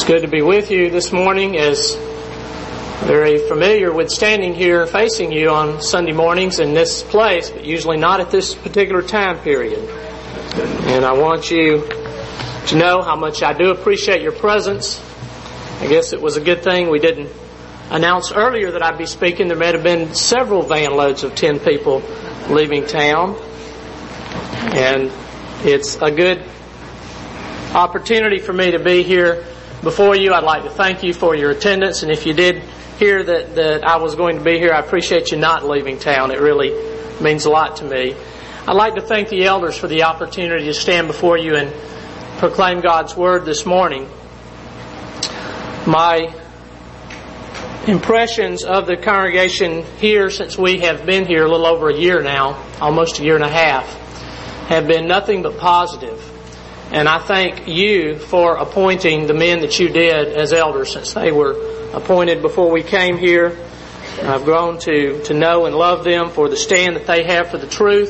good to be with you this morning, as very familiar with standing here facing you on Sunday mornings in this place, but usually not at this particular time period. And I want you to know how much I do appreciate your presence. I guess it was a good thing we didn't announce earlier that I'd be speaking. There might have been several van loads of 10 people leaving town. And it's a good opportunity for me to be here before you. I'd like to thank you for your attendance, and if you did hear that I was going to be here, I appreciate you not leaving town. It really means a lot to me. I'd like to thank the elders for the opportunity to stand before you and proclaim God's Word this morning. My impressions of the congregation here, since we have been here a little over a year now, almost a year and a half, have been nothing but positive. And I thank you for appointing the men that you did as elders, since they were appointed before we came here. I've grown to know and love them for the stand that they have for the truth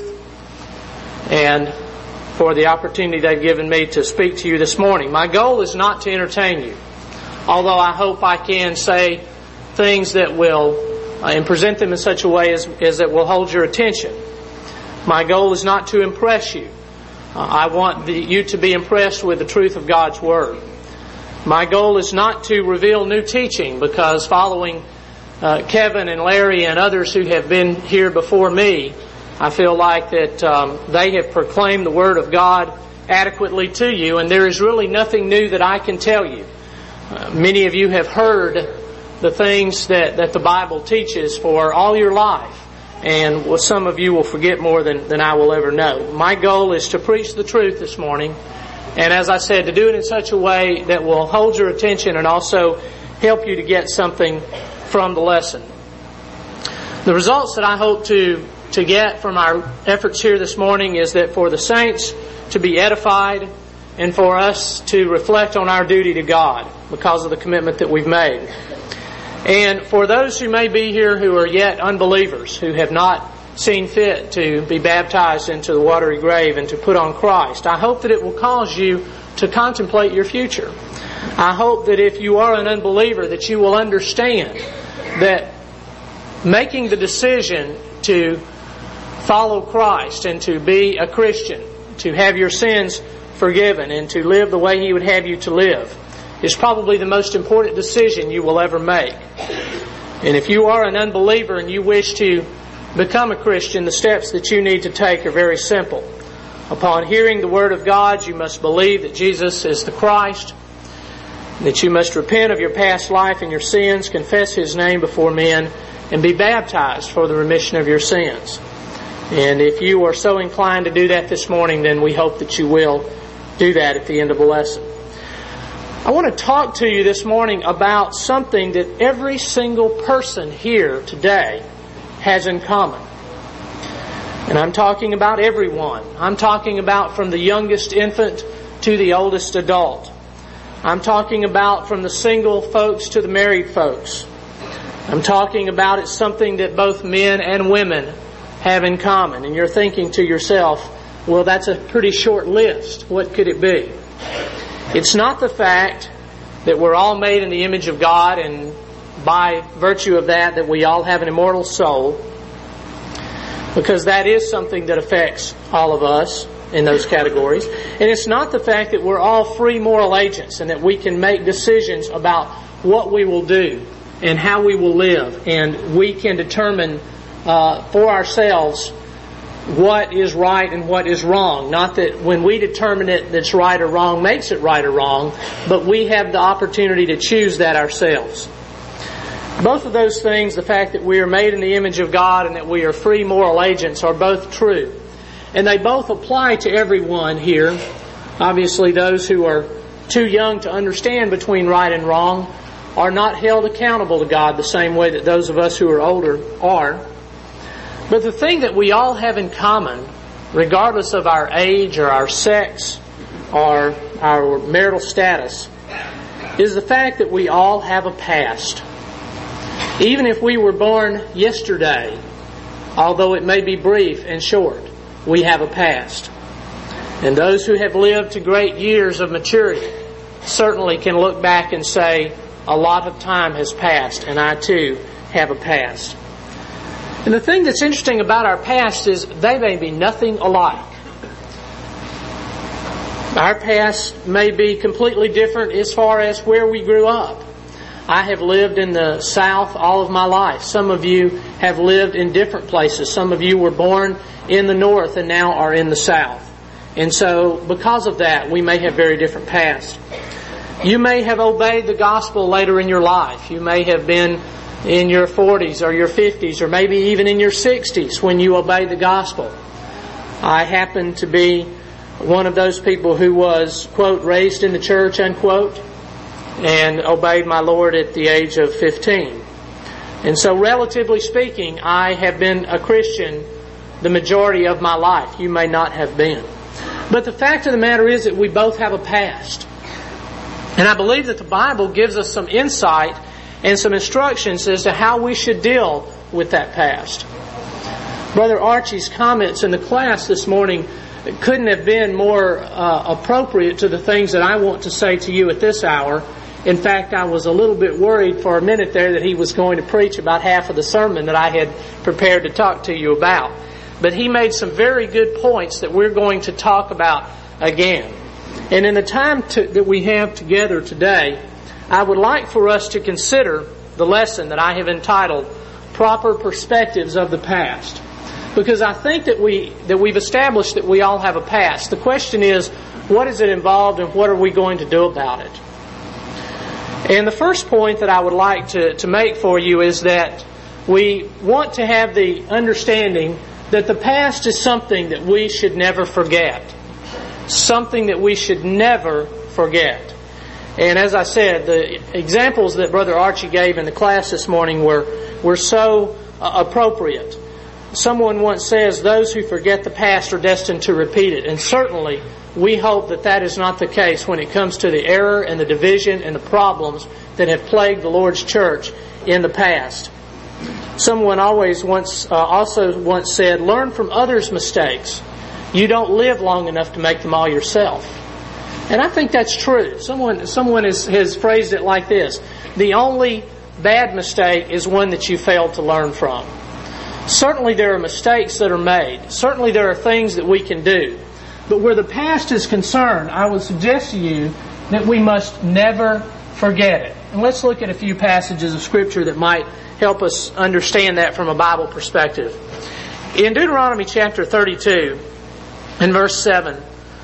and for the opportunity they've given me to speak to you this morning. My goal is not to entertain you, although I hope I can say things that will and present them in such a way as that will hold your attention. My goal is not to impress you. I want you to be impressed with the truth of God's Word. My goal is not to reveal new teaching, because following Kevin and Larry and others who have been here before me, I feel like that they have proclaimed the Word of God adequately to you, and there is really nothing new that I can tell you. Many of you have heard the things that the Bible teaches for all your life. And some of you will forget more than I will ever know. My goal is to preach the truth this morning. And as I said, to do it in such a way that will hold your attention and also help you to get something from the lesson. The results that I hope to get from our efforts here this morning is that for the saints to be edified and for us to reflect on our duty to God because of the commitment that we've made. And for those who may be here who are yet unbelievers, who have not seen fit to be baptized into the watery grave and to put on Christ, I hope that it will cause you to contemplate your future. I hope that if you are an unbeliever, that you will understand that making the decision to follow Christ and to be a Christian, to have your sins forgiven and to live the way He would have you to live, is probably the most important decision you will ever make. And if you are an unbeliever and you wish to become a Christian, the steps that you need to take are very simple. Upon hearing the Word of God, you must believe that Jesus is the Christ, that you must repent of your past life and your sins, confess His name before men, and be baptized for the remission of your sins. And if you are so inclined to do that this morning, then we hope that you will do that at the end of the lesson. I want to talk to you this morning about something that every single person here today has in common. And I'm talking about everyone. I'm talking about from the youngest infant to the oldest adult. I'm talking about from the single folks to the married folks. I'm talking about it's something that both men and women have in common. And you're thinking to yourself, well, that's a pretty short list. What could it be? It's not the fact that we're all made in the image of God and by virtue of that we all have an immortal soul, because that is something that affects all of us in those categories. And it's not the fact that we're all free moral agents and that we can make decisions about what we will do and how we will live, and we can determine for ourselves what is right and what is wrong. Not that when we determine it that's right or wrong makes it right or wrong, but we have the opportunity to choose that ourselves. Both of those things, the fact that we are made in the image of God and that we are free moral agents, are both true. And they both apply to everyone here. Obviously, those who are too young to understand between right and wrong are not held accountable to God the same way that those of us who are older are. But the thing that we all have in common, regardless of our age or our sex or our marital status, is the fact that we all have a past. Even if we were born yesterday, although it may be brief and short, we have a past. And those who have lived to great years of maturity certainly can look back and say, a lot of time has passed, and I too have a past. And the thing that's interesting about our past is they may be nothing alike. Our past may be completely different as far as where we grew up. I have lived in the South all of my life. Some of you have lived in different places. Some of you were born in the North and now are in the South. And so, because of that, we may have very different pasts. You may have obeyed the gospel later in your life. You may have been in your 40s or your 50s or maybe even in your 60s when you obeyed the gospel. I happen to be one of those people who was, quote, raised in the church, unquote, and obeyed my Lord at the age of 15. And so, relatively speaking, I have been a Christian the majority of my life. You may not have been. But the fact of the matter is that we both have a past. And I believe that the Bible gives us some insight and some instructions as to how we should deal with that past. Brother Archie's comments in the class this morning couldn't have been more appropriate to the things that I want to say to you at this hour. In fact, I was a little bit worried for a minute there that he was going to preach about half of the sermon that I had prepared to talk to you about. But he made some very good points that we're going to talk about again. And in the time that we have together today, I would like for us to consider the lesson that I have entitled Proper Perspectives of the Past. Because I think that we've established that we all have a past. The question is, what is it involved and what are we going to do about it? And the first point that I would like to make for you is that we want to have the understanding that the past is something that we should never forget. Something that we should never forget. And as I said, the examples that Brother Archie gave in the class this morning were so appropriate. Someone once says, those who forget the past are destined to repeat it. And certainly, we hope that that is not the case when it comes to the error and the division and the problems that have plagued the Lord's church in the past. Someone also once said, learn from others' mistakes. You don't live long enough to make them all yourself. And I think that's true. Someone has phrased it like this. The only bad mistake is one that you failed to learn from. Certainly there are mistakes that are made. Certainly there are things that we can do. But where the past is concerned, I would suggest to you that we must never forget it. And let's look at a few passages of Scripture that might help us understand that from a Bible perspective. In Deuteronomy chapter 32, in verse 7,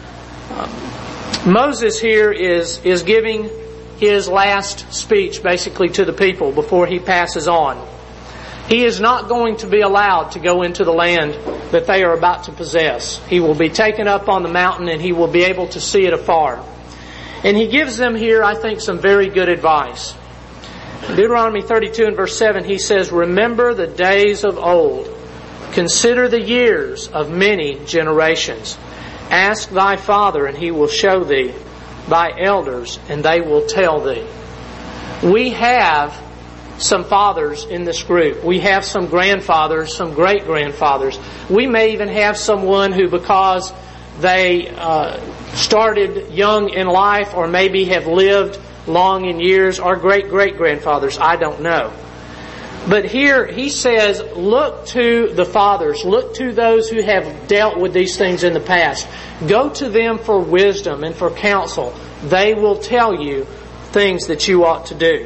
Moses here is giving his last speech basically to the people before he passes on. He is not going to be allowed to go into the land that they are about to possess. He will be taken up on the mountain and he will be able to see it afar. And he gives them here, I think, some very good advice. In Deuteronomy 32 and verse 7, he says, remember the days of old. Consider the years of many generations. Ask thy father, and he will show thee, thy elders, and they will tell thee. We have some fathers in this group. We have some grandfathers, some great-grandfathers. We may even have someone who, because they started young in life or maybe have lived long in years, are great-great-grandfathers. I don't know. But here he says, look to the fathers. Look to those who have dealt with these things in the past. Go to them for wisdom and for counsel. They will tell you things that you ought to do.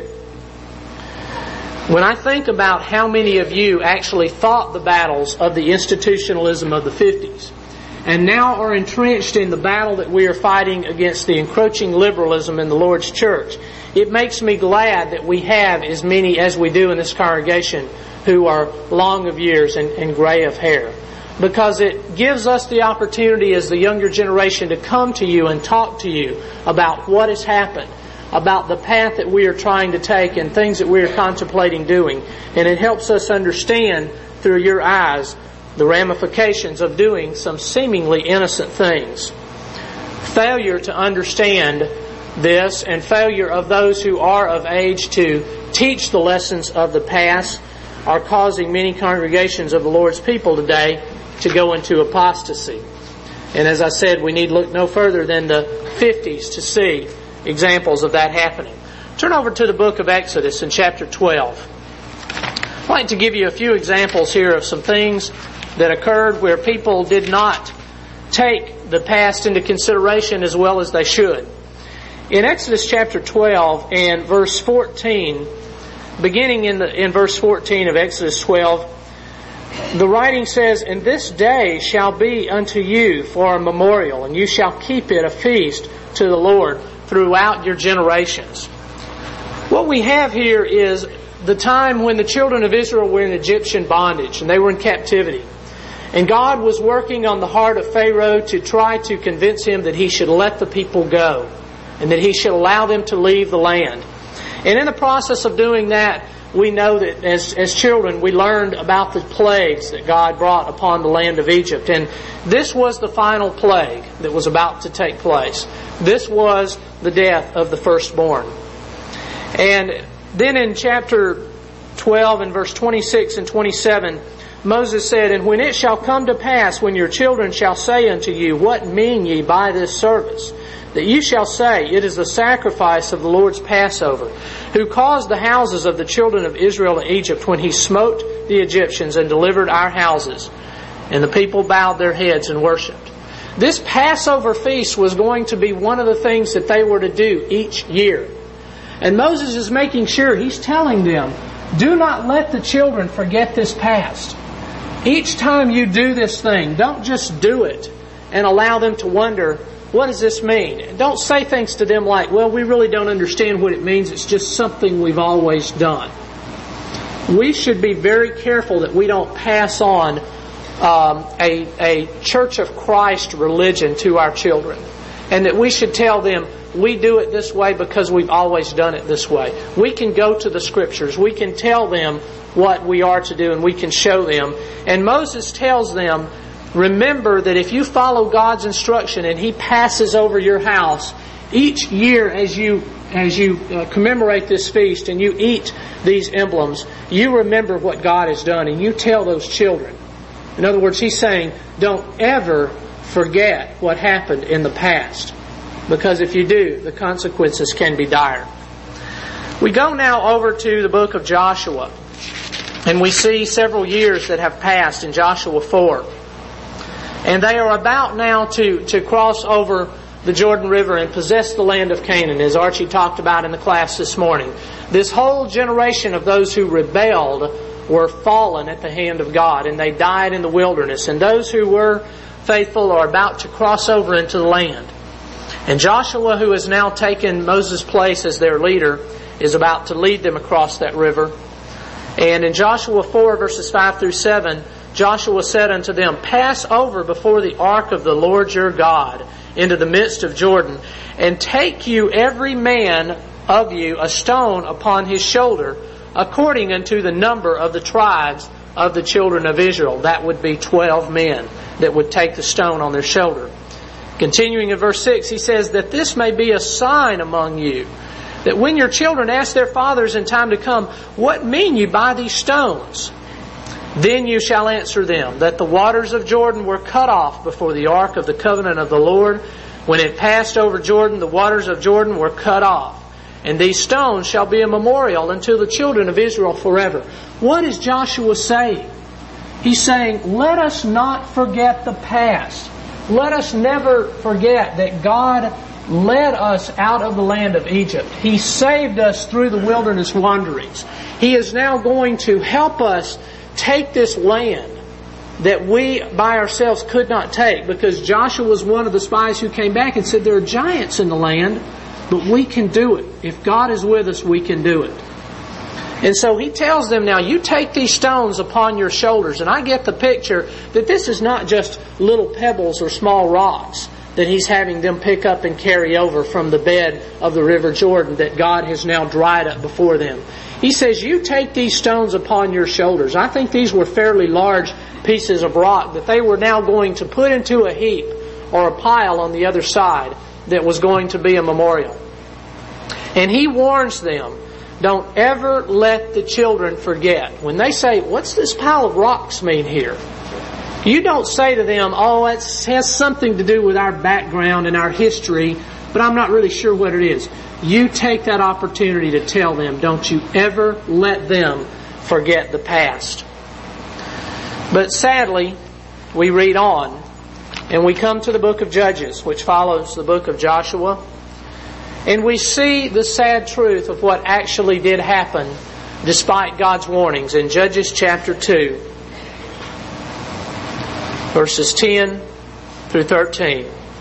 When I think about how many of you actually fought the battles of the institutionalism of the 50s and now are entrenched in the battle that we are fighting against the encroaching liberalism in the Lord's church, it makes me glad that we have as many as we do in this congregation who are long of years and gray of hair. Because it gives us the opportunity as the younger generation to come to you and talk to you about what has happened, about the path that we are trying to take and things that we are contemplating doing. And it helps us understand through your eyes the ramifications of doing some seemingly innocent things. Failure to understand this and failure of those who are of age to teach the lessons of the past are causing many congregations of the Lord's people today to go into apostasy. And as I said, we need look no further than the 50s to see examples of that happening. Turn over to the book of Exodus in chapter 12. I'd like to give you a few examples here of some things that occurred where people did not take the past into consideration as well as they should. In Exodus chapter 12 and verse 14, beginning in verse 14 of Exodus 12, the writing says, "And this day shall be unto you for a memorial, and you shall keep it a feast to the Lord throughout your generations." What we have here is the time when the children of Israel were in Egyptian bondage and they were in captivity. And God was working on the heart of Pharaoh to try to convince him that he should let the people go and that he should allow them to leave the land. And in the process of doing that, we know that as children we learned about the plagues that God brought upon the land of Egypt. And this was the final plague that was about to take place. This was the death of the firstborn. And then in chapter 12 and verse 26 and 27, Moses said, "And when it shall come to pass, when your children shall say unto you, What mean ye by this service? That you shall say, It is the sacrifice of the Lord's Passover, who caused the houses of the children of Israel in Egypt when he smote the Egyptians and delivered our houses." And the people bowed their heads and worshipped. This Passover feast was going to be one of the things that they were to do each year. And Moses is making sure, he's telling them, do not let the children forget this past. Each time you do this thing, don't just do it and allow them to wonder, what does this mean? Don't say things to them like, well, we really don't understand what it means. It's just something we've always done. We should be very careful that we don't pass on a Church of Christ religion to our children. And that we should tell them, we do it this way because we've always done it this way. We can go to the Scriptures. We can tell them what we are to do and we can show them. And Moses tells them, remember that if you follow God's instruction and He passes over your house, each year as you commemorate this feast and you eat these emblems, you remember what God has done and you tell those children. In other words, He's saying, don't ever forget what happened in the past. Because if you do, the consequences can be dire. We go now over to the book of Joshua. And we see several years that have passed in Joshua 4. And they are about now to cross over the Jordan River and possess the land of Canaan, as Archie talked about in the class this morning. This whole generation of those who rebelled were fallen at the hand of God, and they died in the wilderness. And those who were faithful are about to cross over into the land. And Joshua, who has now taken Moses' place as their leader, is about to lead them across that river. And in Joshua 4, verses 5 through 7, Joshua said unto them, Pass over before the ark of the Lord your God into the midst of Jordan, and take you every man of you a stone upon his shoulder, according unto the number of the tribes of the children of Israel. That would be 12 men that would take the stone on their shoulder. Continuing in verse 6, he says, That this may be a sign among you, that when your children ask their fathers in time to come, What mean you by these stones? Then you shall answer them, that the waters of Jordan were cut off before the ark of the covenant of the Lord. When it passed over Jordan, the waters of Jordan were cut off. And these stones shall be a memorial unto the children of Israel forever. What is Joshua saying? He's saying, let us not forget the past. Let us never forget that God led us out of the land of Egypt. He saved us through the wilderness wanderings. He is now going to help us take this land that we by ourselves could not take, because Joshua was one of the spies who came back and said there are giants in the land, but we can do it. If God is with us, we can do it. And so he tells them, now you take these stones upon your shoulders. And I get the picture that this is not just little pebbles or small rocks that he's having them pick up and carry over from the bed of the River Jordan that God has now dried up before them. He says, you take these stones upon your shoulders. I think these were fairly large pieces of rock that they were now going to put into a heap or a pile on the other side that was going to be a memorial. And he warns them, don't ever let the children forget. When they say, what's this pile of rocks mean here? You don't say to them, oh, it has something to do with our background and our history. but I'm not really sure what it is. You take that opportunity to tell them. Don't you ever let them forget the past. But sadly, we read on, and we come to the book of Judges, which follows the book of Joshua, and we see the sad truth of what actually did happen despite God's warnings in Judges chapter 2, verses 10 through 13.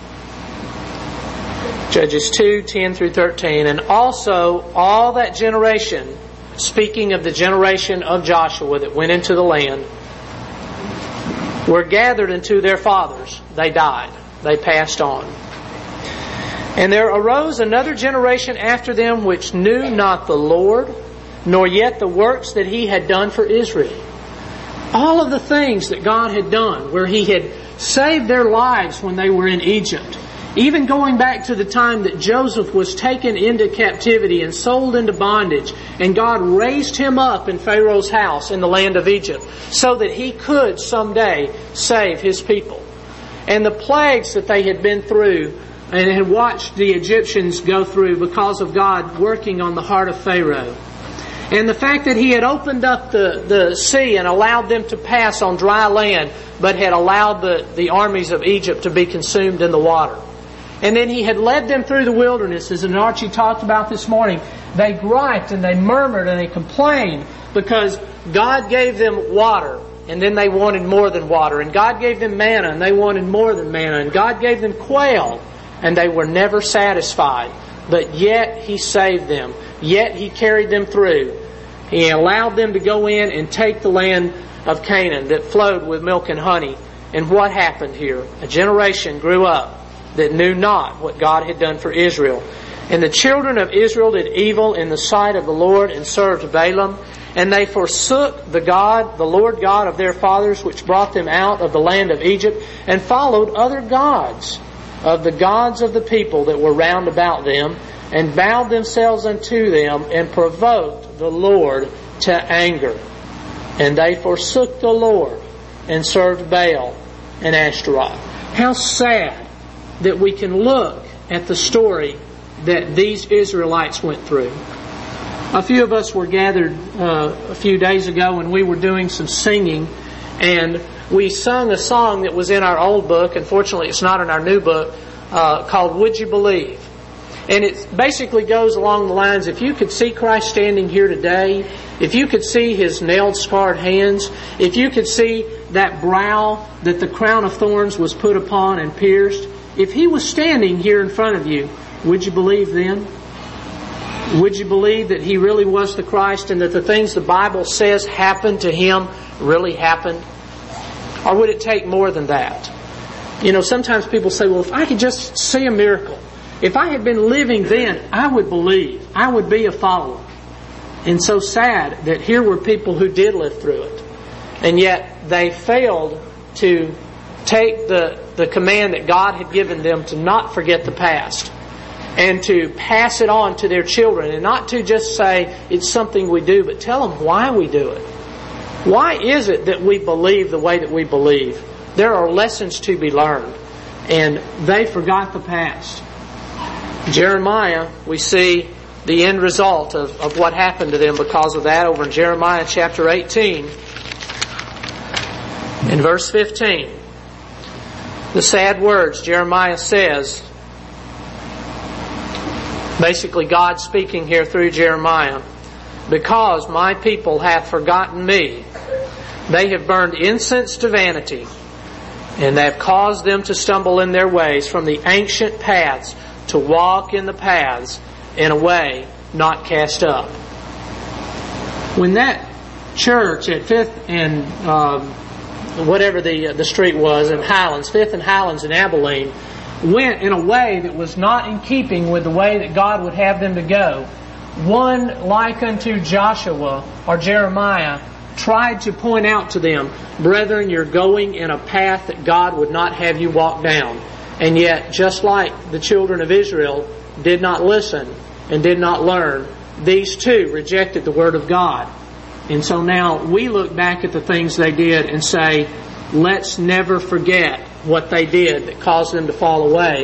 Judges 2, 10 through 13. And also all that generation, speaking of the generation of Joshua that went into the land, were gathered unto their fathers. They died. They passed on. And there arose another generation after them which knew not the Lord, nor yet the works that He had done for Israel. All of the things that God had done, where He had saved their lives when they were in Egypt, even going back to the time that Joseph was taken into captivity and sold into bondage, and God raised him up in Pharaoh's house in the land of Egypt so that he could someday save his people. And the plagues that they had been through and had watched the Egyptians go through because of God working on the heart of Pharaoh. And the fact that He had opened up the sea and allowed them to pass on dry land, but had allowed the armies of Egypt to be consumed in the water. And then He had led them through the wilderness, as Archie talked about this morning. They griped and they murmured and they complained because God gave them water, and then they wanted more than water. And God gave them manna, and they wanted more than manna. And God gave them quail, and they were never satisfied. But yet He saved them. Yet He carried them through. He allowed them to go in and take the land of Canaan that flowed with milk and honey. And what happened here? A generation grew up that knew not what God had done for Israel. And the children of Israel did evil in the sight of the Lord and served Balaam. And they forsook the Lord God of their fathers, which brought them out of the land of Egypt, and followed other gods of the gods of the people that were round about them, and bowed themselves unto them, and provoked the Lord to anger. And they forsook the Lord, and served Baal and Ashtaroth. How sad that we can look at the story that these Israelites went through. A few of us were gathered a few days ago, and we were doing some singing, and we sung a song that was in our old book. Unfortunately, it's not in our new book, called Would You Believe? And it basically goes along the lines, if you could see Christ standing here today, if you could see His nailed, scarred hands, if you could see that brow that the crown of thorns was put upon and pierced, if He was standing here in front of you, would you believe then? Would you believe that He really was the Christ and that the things the Bible says happened to Him really happened? Or would it take more than that? You know, sometimes people say, well, if I could just see a miracle, if I had been living then, I would believe. I would be a follower. And so sad that here were people who did live through it. And yet they failed to take the command that God had given them to not forget the past and to pass it on to their children, and not to just say it's something we do, but tell them why we do it. Why is it that we believe the way that we believe? There are lessons to be learned, and they forgot the past. Jeremiah, we see the end result of what happened to them because of that over in Jeremiah chapter 18 in verse 15. The sad words Jeremiah says, basically God speaking here through Jeremiah, because my people hath forgotten me, they have burned incense to vanity, and they have caused them to stumble in their ways from the ancient paths, to walk in the paths in a way not cast up. When that church at 5th and whatever the street was in Highlands, 5th and Highlands in Abilene, went in a way that was not in keeping with the way that God would have them to go, one like unto Joshua or Jeremiah tried to point out to them, brethren, you're going in a path that God would not have you walk down. And yet, just like the children of Israel did not listen and did not learn, these too rejected the Word of God. And so now we look back at the things they did and say, let's never forget what they did that caused them to fall away.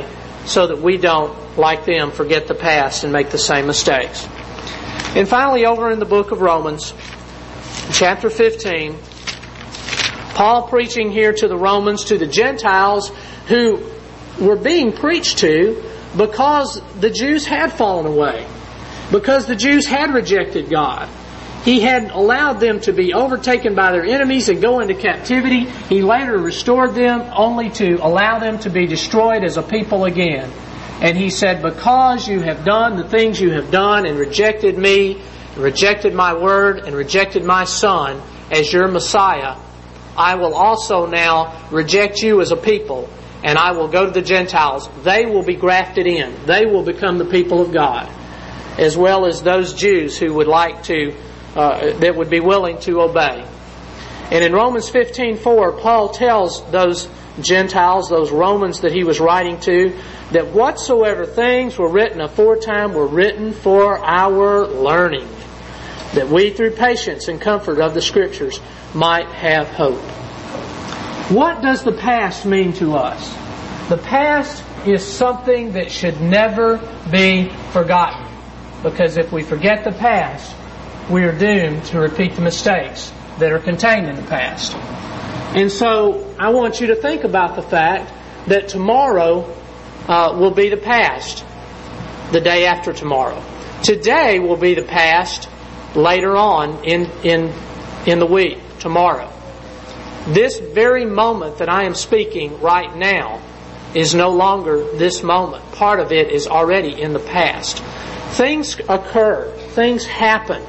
so that we don't, like them, forget the past and make the same mistakes. And finally, over in the book of Romans, chapter 15, Paul preaching here to the Romans, to the Gentiles who were being preached to because the Jews had fallen away, because the Jews had rejected God. He had allowed them to be overtaken by their enemies and go into captivity. He later restored them only to allow them to be destroyed as a people again. And he said, because you have done the things you have done and rejected me, and rejected my word, and rejected my Son as your Messiah, I will also now reject you as a people, and I will go to the Gentiles. They will be grafted in. They will become the people of God, as well as those Jews who would like to, that would be willing to obey. And in Romans 15:4, Paul tells those Gentiles, those Romans that he was writing to, that whatsoever things were written aforetime were written for our learning, that we through patience and comfort of the Scriptures might have hope. What does the past mean to us? The past is something that should never be forgotten, because if we forget the past, we are doomed to repeat the mistakes that are contained in the past. And so I want you to think about the fact that tomorrow will be the past, the day after tomorrow. Today will be the past later on in the week, tomorrow. This very moment that I am speaking right now is no longer this moment. Part of it is already in the past. Things occur. Things happen.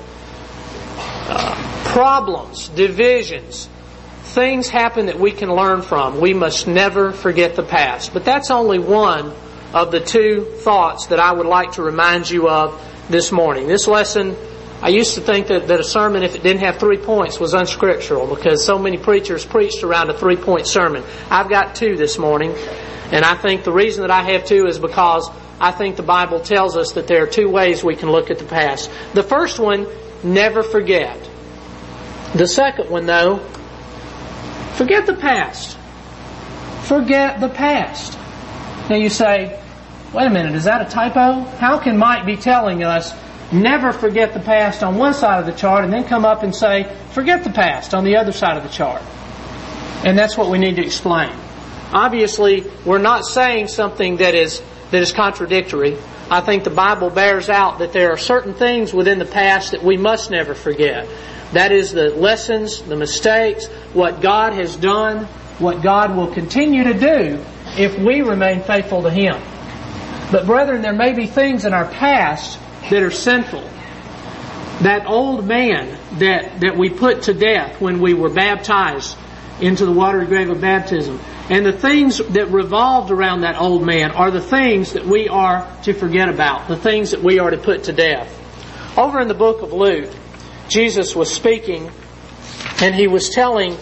Problems, divisions, things happen that we can learn from. We must never forget the past. But that's only one of the two thoughts that I would like to remind you of this morning. This lesson, I used to think that a sermon, if it didn't have 3 points, was unscriptural, because so many preachers preached around a 3-point sermon. I've got 2 this morning, and I think the reason that I have 2 is because I think the Bible tells us that there are 2 ways we can look at the past. The first one, never forget. The second one, though, forget the past. Forget the past. Now you say, wait a minute, is that a typo? How can Mike be telling us never forget the past on one side of the chart and then come up and say, forget the past on the other side of the chart? And that's what we need to explain. Obviously, we're not saying something that is contradictory. I think the Bible bears out that there are certain things within the past that we must never forget. That is the lessons, the mistakes, what God has done, what God will continue to do if we remain faithful to Him. But brethren, there may be things in our past that are sinful. That old man that we put to death when we were baptized into the watery grave of baptism, and the things that revolved around that old man are the things that we are to forget about, the things that we are to put to death. Over in the book of Luke, Jesus was speaking, and He was telling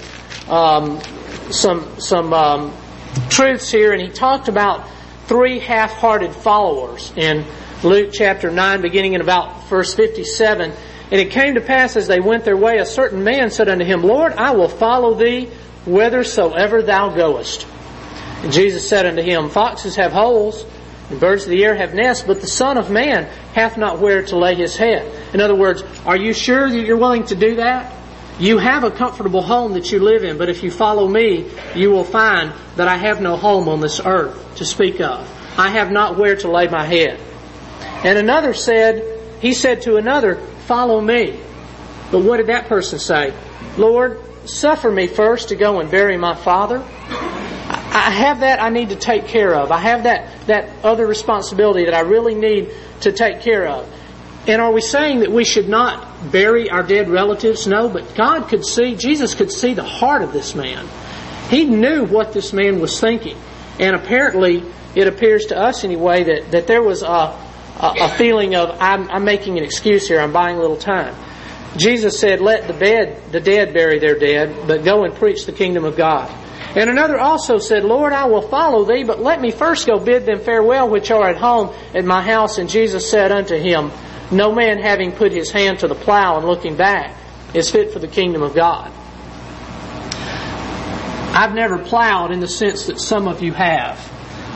some truths here, and He talked about 3 half-hearted followers in Luke chapter 9, beginning in about verse 57. And it came to pass as they went their way, a certain man said unto Him, Lord, I will follow Thee whithersoever Thou goest. And Jesus said unto him, Foxes have holes, and birds of the air have nests, but the Son of Man hath not where to lay His head. In other words, are you sure that you're willing to do that? You have a comfortable home that you live in, but if you follow Me, you will find that I have no home on this earth to speak of. I have not where to lay my head. And another said, he said to another, Follow Me. But what did that person say? Lord, suffer me first to go and bury my father. I have that I need to take care of. I have that other responsibility that I really need to take care of. And are we saying that we should not bury our dead relatives? No, but God could see, Jesus could see the heart of this man. He knew what this man was thinking. And apparently, it appears to us anyway that there was a feeling of, I'm making an excuse here, I'm buying a little time. Jesus said, let the dead bury their dead, but go and preach the kingdom of God. And another also said, Lord, I will follow Thee, but let me first go bid them farewell which are at home at my house. And Jesus said unto him, No man having put his hand to the plow and looking back is fit for the kingdom of God. I've never plowed in the sense that some of you have.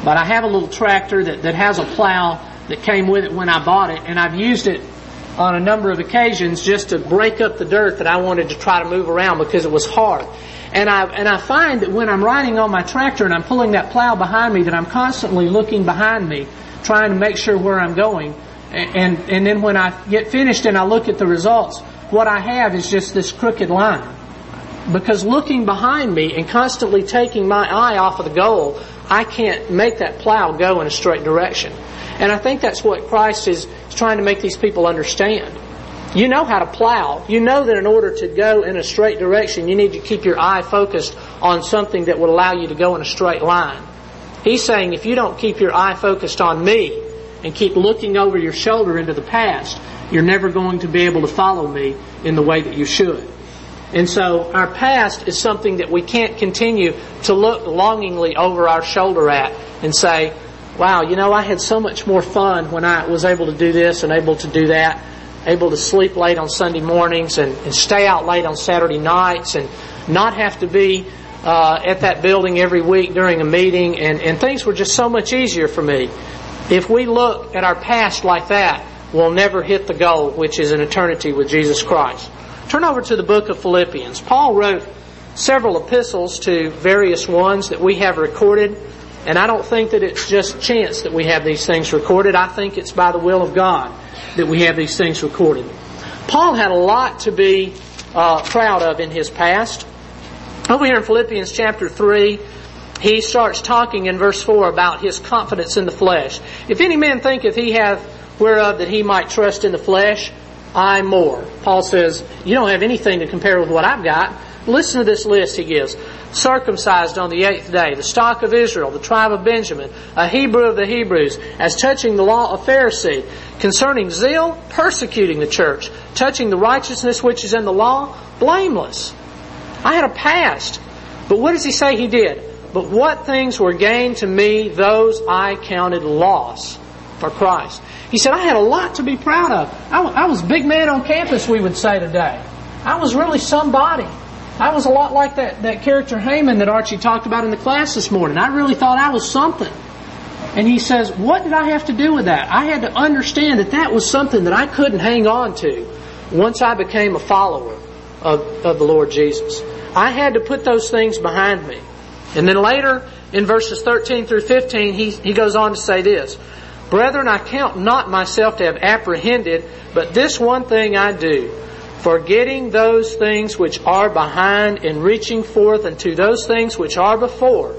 But I have a little tractor that has a plow that came with it when I bought it, and I've used it on a number of occasions just to break up the dirt that I wanted to try to move around because it was hard. And I find that when I'm riding on my tractor and I'm pulling that plow behind me, that I'm constantly looking behind me, trying to make sure where I'm going. And then when I get finished and I look at the results, what I have is just this crooked line. Because looking behind me and constantly taking my eye off of the goal, I can't make that plow go in a straight direction. And I think that's what Christ is trying to make these people understand. You know how to plow. You know that in order to go in a straight direction, you need to keep your eye focused on something that would allow you to go in a straight line. He's saying if you don't keep your eye focused on me and keep looking over your shoulder into the past, you're never going to be able to follow me in the way that you should. And so our past is something that we can't continue to look longingly over our shoulder at and say, wow, I had so much more fun when I was able to do this and able to do that, able to sleep late on Sunday mornings and stay out late on Saturday nights and not have to be at that building every week during a meeting, and things were just so much easier for me. If we look at our past like that, we'll never hit the goal, which is an eternity with Jesus Christ. Turn over to the book of Philippians. Paul wrote several epistles to various ones that we have recorded. And I don't think that it's just chance that we have these things recorded. I think it's by the will of God that we have these things recorded. Paul had a lot to be proud of in his past. Over here in Philippians chapter 3, he starts talking in verse 4 about his confidence in the flesh. If any man thinketh he hath whereof that he might trust in the flesh, I more. Paul says, you don't have anything to compare with what I've got. Listen to this list he gives. Circumcised on the 8th day, the stock of Israel, the tribe of Benjamin, a Hebrew of the Hebrews, as touching the law, a Pharisee, concerning zeal, persecuting the church, touching the righteousness which is in the law, blameless. I had a past. But what does he say he did? But what things were gained to me, those I counted loss for Christ. He said, I had a lot to be proud of. I was big man on campus, we would say today. I was really somebody. I was a lot like that character Haman that Archie talked about in the class this morning. I really thought I was something. And he says, what did I have to do with that? I had to understand that was something that I couldn't hang on to once I became a follower of the Lord Jesus. I had to put those things behind me. And then later, in verses 13 through 15, he goes on to say this, Brethren, I count not myself to have apprehended, but this one thing I do, forgetting those things which are behind and reaching forth unto those things which are before,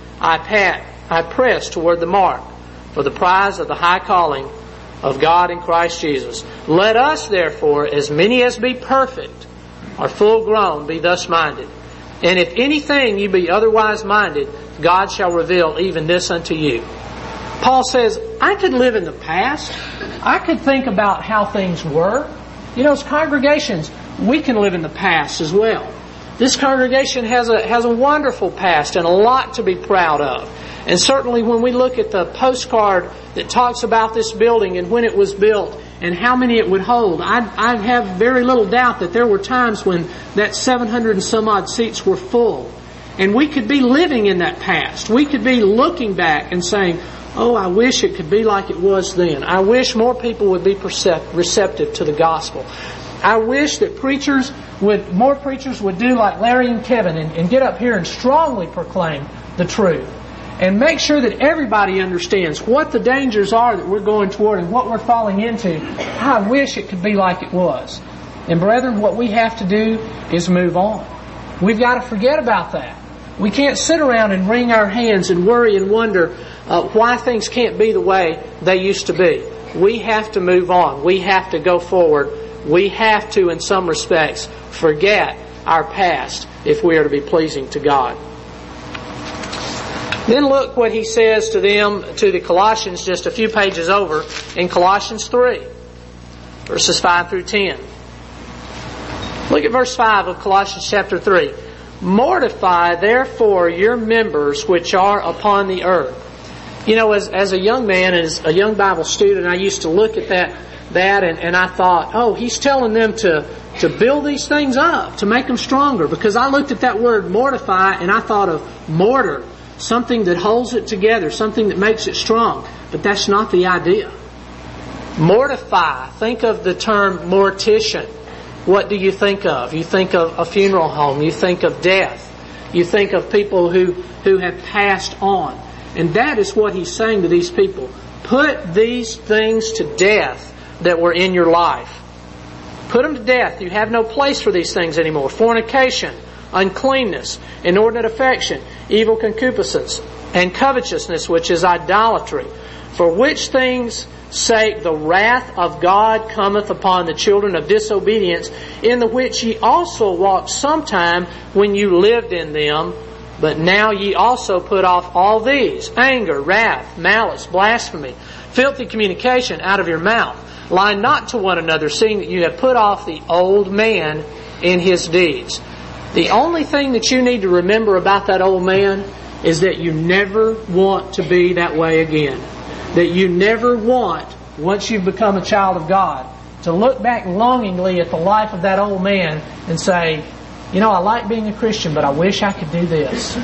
I press toward the mark for the prize of the high calling of God in Christ Jesus. Let us therefore, as many as be perfect, are full grown, be thus minded. And if anything you be otherwise minded, God shall reveal even this unto you. Paul says, I could live in the past. I could think about how things were. As congregations, we can live in the past as well. This congregation has a wonderful past and a lot to be proud of. And certainly when we look at the postcard that talks about this building and when it was built and how many it would hold, I have very little doubt that there were times when that 700 and some odd seats were full. And we could be living in that past. We could be looking back and saying, oh, I wish it could be like it was then. I wish more people would be receptive to the gospel. I wish that more preachers would do like Larry and Kevin and get up here and strongly proclaim the truth. And make sure that everybody understands what the dangers are that we're going toward and what we're falling into. I wish it could be like it was. And brethren, what we have to do is move on. We've got to forget about that. We can't sit around and wring our hands and worry and wonder why things can't be the way they used to be. We have to move on. We have to go forward. We have to, in some respects, forget our past if we are to be pleasing to God. Then look what he says to the Colossians just a few pages over in Colossians 3, verses 5 through 10. Look at verse 5 of Colossians chapter 3. Mortify therefore your members which are upon the earth. As a young man, as a young Bible student, I used to look at that and I thought, oh, he's telling them to build these things up, to make them stronger. Because I looked at that word mortify and I thought of mortar, something that holds it together, something that makes it strong. But that's not the idea. Mortify. Think of the term mortician. What do you think of? You think of a funeral home. You think of death. You think of people who have passed on. And that is what he's saying to these people. Put these things to death that were in your life. Put them to death. You have no place for these things anymore. Fornication, uncleanness, inordinate affection, evil concupiscence, and covetousness, which is idolatry. For which things' sake the wrath of God cometh upon the children of disobedience, in the which ye also walked sometime when you lived in them. But now ye also put off all these: anger, wrath, malice, blasphemy, filthy communication out of your mouth. Lie not to one another, seeing that you have put off the old man in his deeds. The only thing that you need to remember about that old man is that you never want to be that way again. That you never want, once you've become a child of God, to look back longingly at the life of that old man and say, you know, I like being a Christian, but I wish I could do this.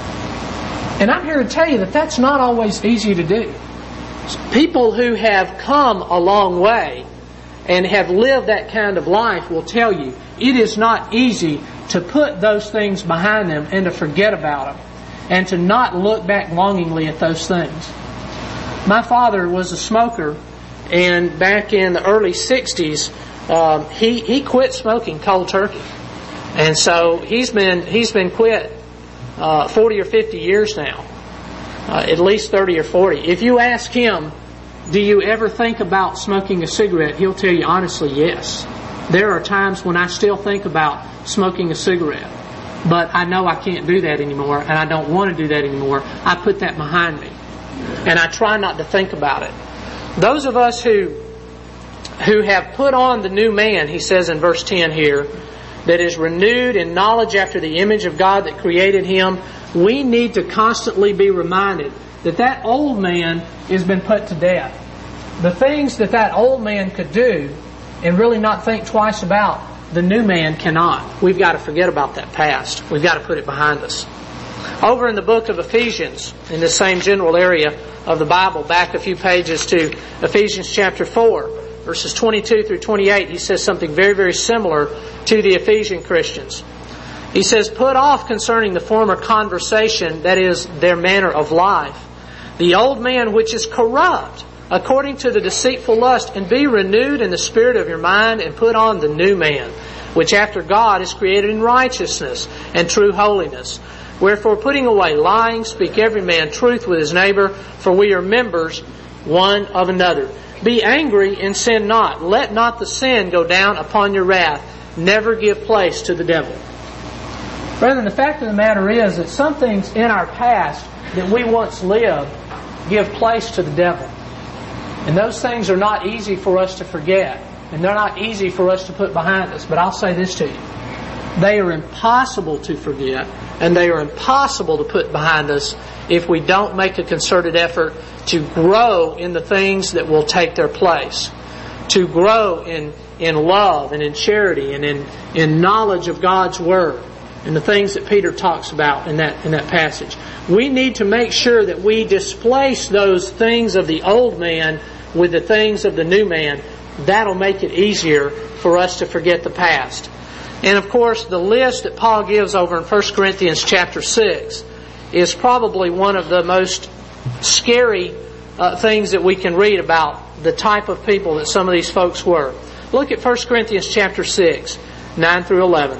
And I'm here to tell you that that's not always easy to do. People who have come a long way and have lived that kind of life will tell you it is not easy to put those things behind them and to forget about them and to not look back longingly at those things. My father was a smoker, and back in the early 60s, he quit smoking cold turkey. And so he's been quit 40 or 50 years now. At least 30 or 40. If you ask him, do you ever think about smoking a cigarette? He'll tell you honestly, yes. There are times when I still think about smoking a cigarette. But I know I can't do that anymore, and I don't want to do that anymore. I put that behind me. And I try not to think about it. Those of us who have put on the new man, he says in verse 10 here, that is renewed in knowledge after the image of God that created him, we need to constantly be reminded that that old man has been put to death. The things that old man could do and really not think twice about, the new man cannot. We've got to forget about that past. We've got to put it behind us. Over in the book of Ephesians, in the same general area of the Bible, back a few pages to Ephesians chapter 4, verses 22 through 28, he says something very, very similar to the Ephesian Christians. He says, put off concerning the former conversation, that is, their manner of life, the old man which is corrupt, according to the deceitful lust, and be renewed in the spirit of your mind, and put on the new man, which after God is created in righteousness and true holiness. Wherefore, putting away lying, speak every man truth with his neighbor, for we are members one of another. Be angry and sin not. Let not the sin go down upon your wrath. Never give place to the devil. Brethren, the fact of the matter is that some things in our past that we once lived give place to the devil. And those things are not easy for us to forget. And they're not easy for us to put behind us. But I'll say this to you. They are impossible to forget, and they are impossible to put behind us if we don't make a concerted effort to grow in the things that will take their place. To grow in love and in charity and in knowledge of God's Word and the things that Peter talks about in that passage. We need to make sure that we displace those things of the old man with the things of the new man. That'll make it easier for us to forget the past. And of course, the list that Paul gives over in 1 Corinthians chapter 6 is probably one of the most scary things that we can read about the type of people that some of these folks were. Look at 1 Corinthians chapter 6, 9 through 11.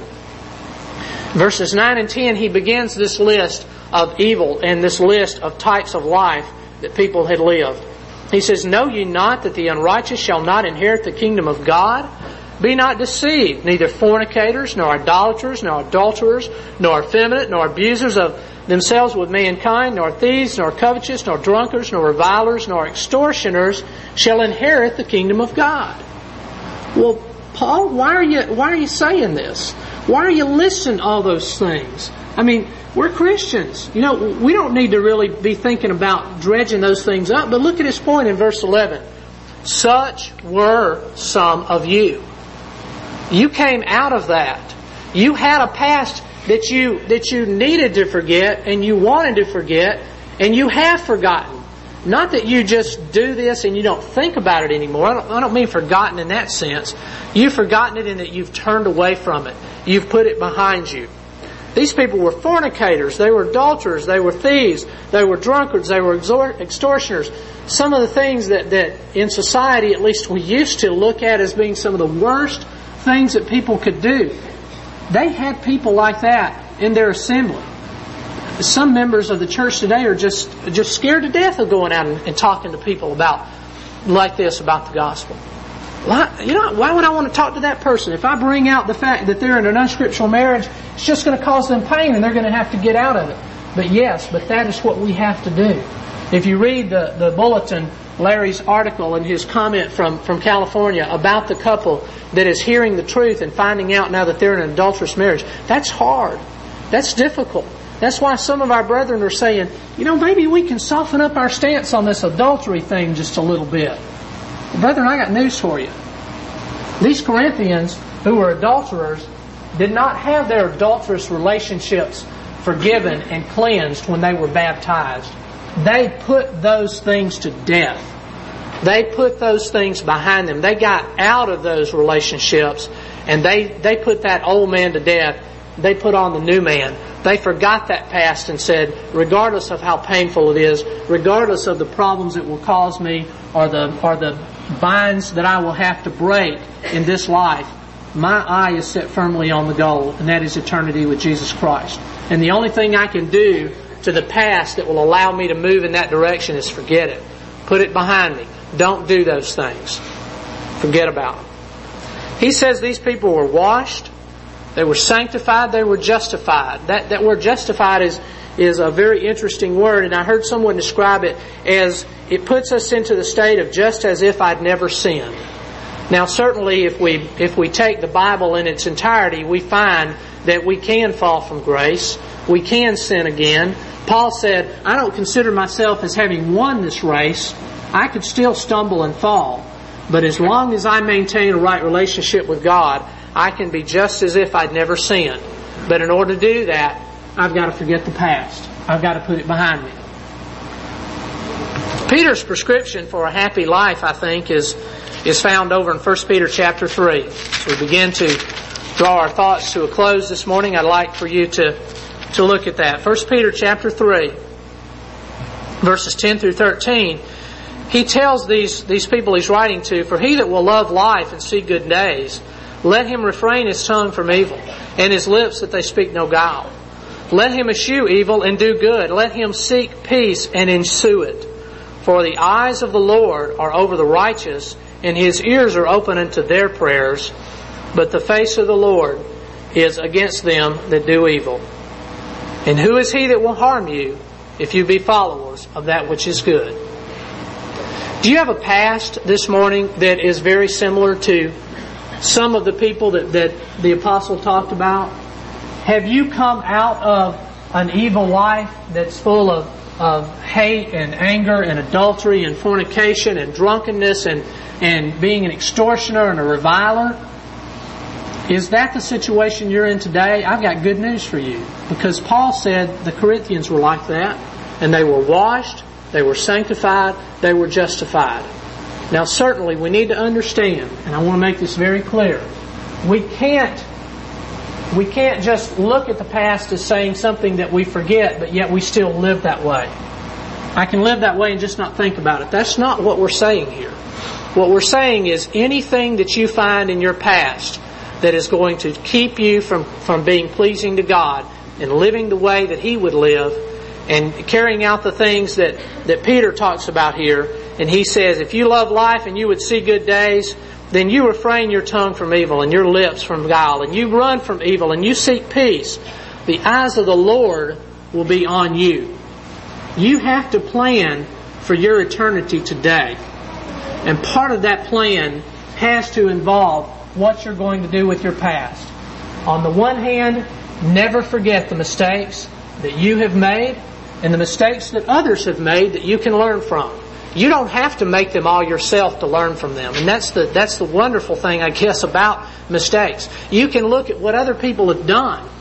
Verses 9 and 10, he begins this list of evil and this list of types of life that people had lived. He says, know ye not that the unrighteous shall not inherit the kingdom of God? Be not deceived, neither fornicators, nor idolaters, nor adulterers, nor effeminate, nor abusers of themselves with mankind, nor thieves, nor covetous, nor drunkards, nor revilers, nor extortioners shall inherit the kingdom of God. Well, Paul, why are you saying this? Why are you listing all those things? I mean, we're Christians. You know, we don't need to really be thinking about dredging those things up. But look at his point in verse 11. Such were some of you. You came out of that. You had a past that you needed to forget and you wanted to forget and you have forgotten. Not that you just do this and you don't think about it anymore. I don't mean forgotten in that sense. You've forgotten it in that you've turned away from it. You've put it behind you. These people were fornicators. They were adulterers. They were thieves. They were drunkards. They were extortioners. Some of the things that in society, at least we used to look at as being some of the worst things that people could do. They had people like that in their assembly. Some members of the church today are just scared to death of going out and talking to people about the gospel. Why would I want to talk to that person? If I bring out the fact that they're in an unscriptural marriage, it's just going to cause them pain and they're going to have to get out of it. But that is what we have to do. If you read the bulletin, Larry's article and his comment from California about the couple that is hearing the truth and finding out now that they're in an adulterous marriage, that's hard. That's difficult. That's why some of our brethren are saying, maybe we can soften up our stance on this adultery thing just a little bit. Brethren, I got news for you. These Corinthians, who were adulterers, did not have their adulterous relationships forgiven and cleansed when they were baptized. They put those things to death. They put those things behind them. They got out of those relationships and they put that old man to death. They put on the new man. They forgot that past and said, regardless of how painful it is, regardless of the problems it will cause me or the binds that I will have to break in this life, my eye is set firmly on the goal, and that is eternity with Jesus Christ. And the only thing I can do to the past that will allow me to move in that direction is forget it. Put it behind me. Don't do those things. Forget about them. He says these people were washed, they were sanctified, they were justified. That word justified is a very interesting word, and I heard someone describe it as it puts us into the state of just as if I'd never sinned. Now certainly if we take the Bible in its entirety, we find that we can fall from grace. We can sin again. Paul said, I don't consider myself as having won this race. I could still stumble and fall. But as long as I maintain a right relationship with God, I can be just as if I'd never sinned. But in order to do that, I've got to forget the past. I've got to put it behind me. Peter's prescription for a happy life, I think, is found over in 1 Peter chapter 3. As we begin to draw our thoughts to a close this morning, I'd like for you to look at that. 1 Peter chapter 3, verses 10 through 13. He tells these people he's writing to, for he that will love life and see good days, let him refrain his tongue from evil, and his lips that they speak no guile. Let him eschew evil and do good. Let him seek peace and ensue it. For the eyes of the Lord are over the righteous, and his ears are open unto their prayers. But the face of the Lord is against them that do evil. And who is he that will harm you if you be followers of that which is good? Do you have a past this morning that is very similar to some of the people that the apostle talked about? Have you come out of an evil life that's full of hate and anger and adultery and fornication and drunkenness and being an extortioner and a reviler? Is that the situation you're in today? I've got good news for you. Because Paul said the Corinthians were like that, and they were washed, they were sanctified, they were justified. Now certainly we need to understand, and I want to make this very clear, we can't just look at the past as saying something that we forget, but yet we still live that way. I can live that way and just not think about it. That's not what we're saying here. What we're saying is anything that you find in your past that is going to keep you from being pleasing to God and living the way that He would live and carrying out the things that Peter talks about here. And he says, if you love life and you would see good days, then you refrain your tongue from evil and your lips from guile, and you run from evil and you seek peace. The eyes of the Lord will be on you. You have to plan for your eternity today. And part of that plan has to involve what you're going to do with your past. On the one hand, never forget the mistakes that you have made and the mistakes that others have made that you can learn from. You don't have to make them all yourself to learn from them. And that's the wonderful thing, I guess, about mistakes. You can look at what other people have done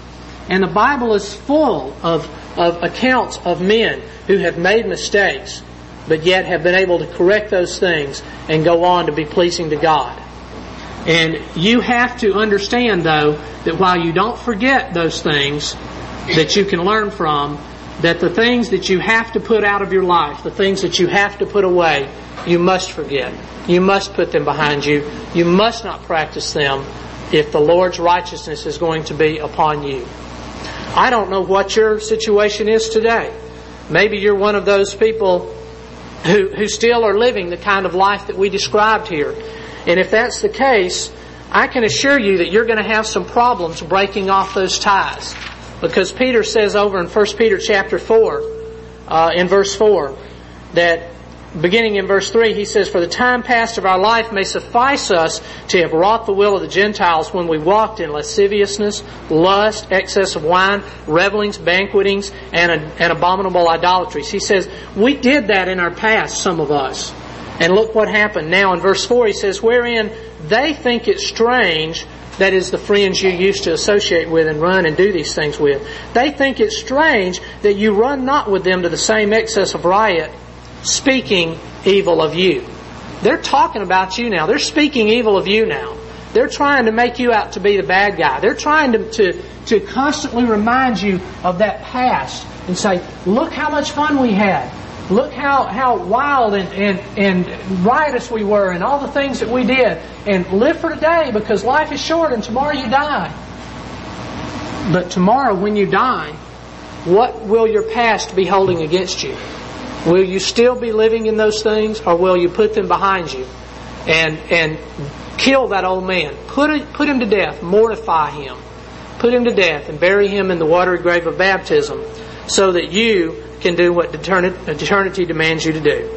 And the Bible is full of accounts of men who have made mistakes, but yet have been able to correct those things and go on to be pleasing to God. And you have to understand, though, that while you don't forget those things that you can learn from, that the things that you have to put out of your life, the things that you have to put away, you must forget. You must put them behind you. You must not practice them if the Lord's righteousness is going to be upon you. I don't know what your situation is today. Maybe you're one of those people who still are living the kind of life that we described here. And if that's the case, I can assure you that you're going to have some problems breaking off those ties. Because Peter says over in 1 Peter chapter 4, in verse 4, that beginning in verse 3, he says, "For the time past of our life may suffice us to have wrought the will of the Gentiles when we walked in lasciviousness, lust, excess of wine, revelings, banquetings, and abominable idolatries." He says, we did that in our past, some of us. And look what happened. Now in verse 4 he says, "Wherein they think it strange," that is the friends you used to associate with and run and do these things with, "they think it strange that you run not with them to the same excess of riot, speaking evil of you." They're talking about you now. They're speaking evil of you now. They're trying to make you out to be the bad guy. They're trying to constantly remind you of that past and say, look how much fun we had. Look how wild and riotous we were and all the things that we did. And live for today because life is short and tomorrow you die. But tomorrow when you die, what will your past be holding against you? Will you still be living in those things, or will you put them behind you and kill that old man? Put him to death. Mortify him. Put him to death and bury him in the watery grave of baptism so that you can do what eternity demands you to do.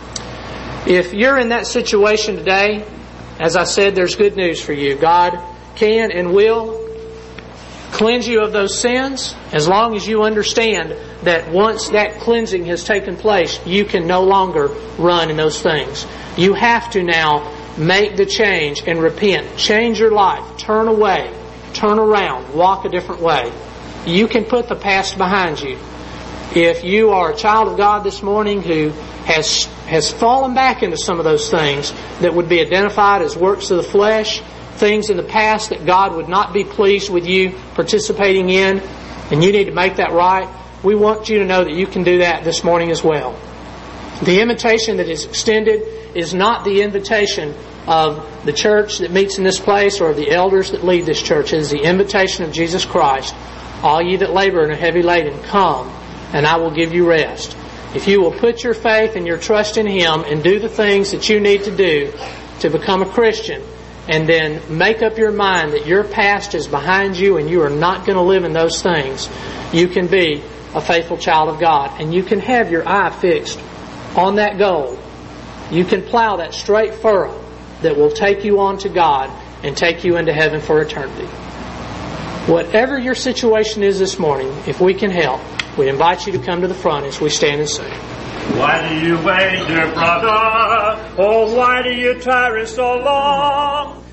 If you're in that situation today, as I said, there's good news for you. God can and will cleanse you of those sins as long as you understand that once that cleansing has taken place, you can no longer run in those things. You have to now make the change and repent. Change your life. Turn away. Turn around. Walk a different way. You can put the past behind you. If you are a child of God this morning who has fallen back into some of those things that would be identified as works of the flesh, things in the past that God would not be pleased with you participating in, and you need to make that right, we want you to know that you can do that this morning as well. The invitation that is extended is not the invitation of the church that meets in this place or of the elders that lead this church. It is the invitation of Jesus Christ. "All ye that labor and are heavy laden, come, and I will give you rest." If you will put your faith and your trust in Him and do the things that you need to do to become a Christian, and then make up your mind that your past is behind you and you are not going to live in those things, you can be a faithful child of God. And you can have your eye fixed on that goal. You can plow that straight furrow that will take you on to God and take you into heaven for eternity. Whatever your situation is this morning, if we can help, we invite you to come to the front as we stand and sing. Why do you wait, dear brother? Oh, why do you tarry so long?